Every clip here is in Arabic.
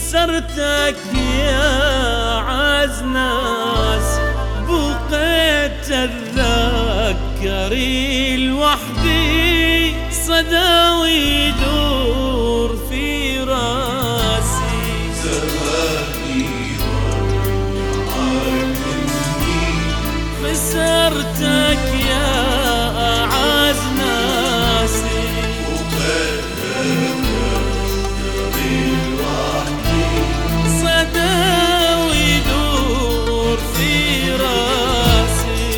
خسرتك يا عز ناس، بقيت اتذكري لوحدي، صدى ويدور في راسي. زماني ضاع مني، خسرتك يا عز ناسي، صدى ويدور في راسي.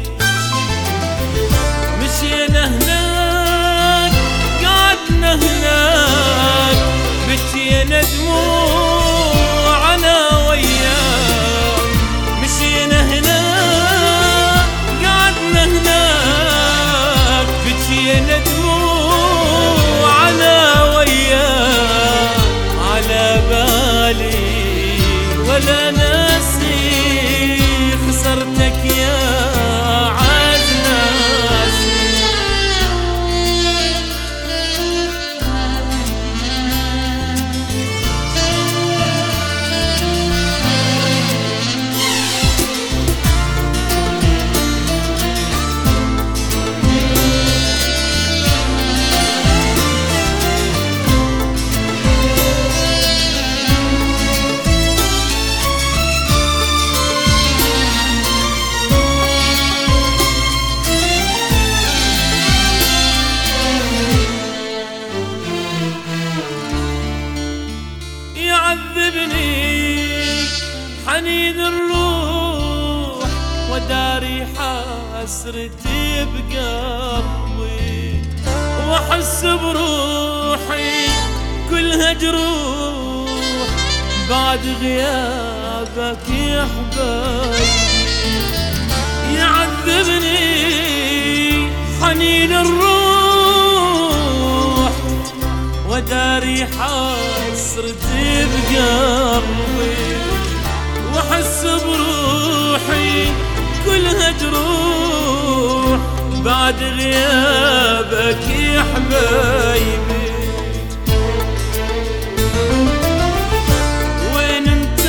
مشينا هناك قعدنا هناك، بكينا دموعنا وياك. مشينا هناك قعدنا هناك، بكينا دموعنا وياك. على بالي ولا ناسي، خسرتك يا عز ناسي. يعذبني حنين الروح، وداري حسرتي بقلبي، واحس بروحي كلها جروح بعد غيابك يا حبايبي. يعذبني حنين الروح، وداري حسرتي بقلبي، واحس بروحي كلها جروح بعد غيابك يا حبايبي. وين انت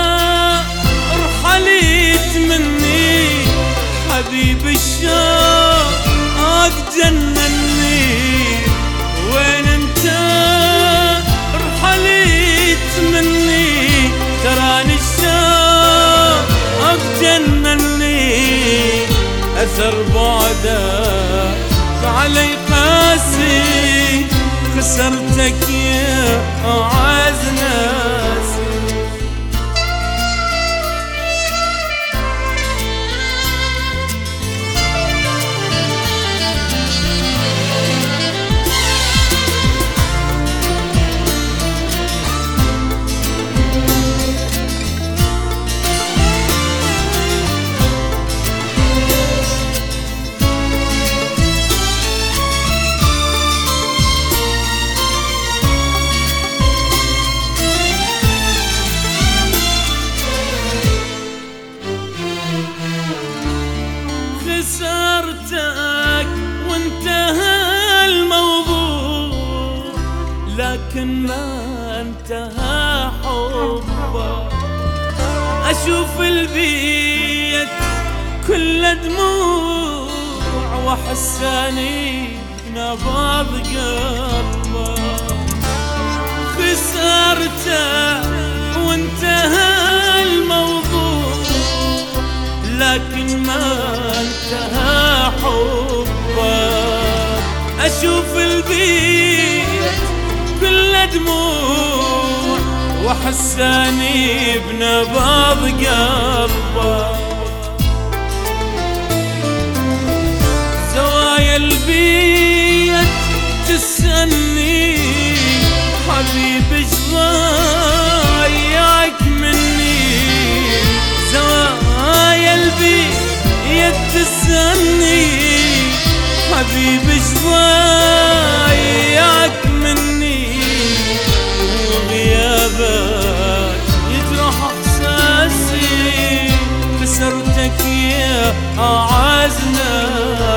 رحليت مني حبيب الشوق جنني. وين انت رحليت مني، تراني الشوق جنني. أثر بعدك علي قاسي، خسرتك يا أعز ناسي. خسرتك وانتهى الموضوع، لكن ما انتهى حبك. اشوف البيت كل دموع، واحساني نبض قلبك. خسرتك وانتهى الموضوع، لكن ما انتهى حبك. اشوف البيت كل دموع، وحساني بنبض قلبك. زوايا البيت تسألني حبيب ايش ضايعك مني. زوايا البيت تسألني حبيب ايش ضايعك مني. وغيابك يجرح احساسي، خسرتك يا أعز ناس.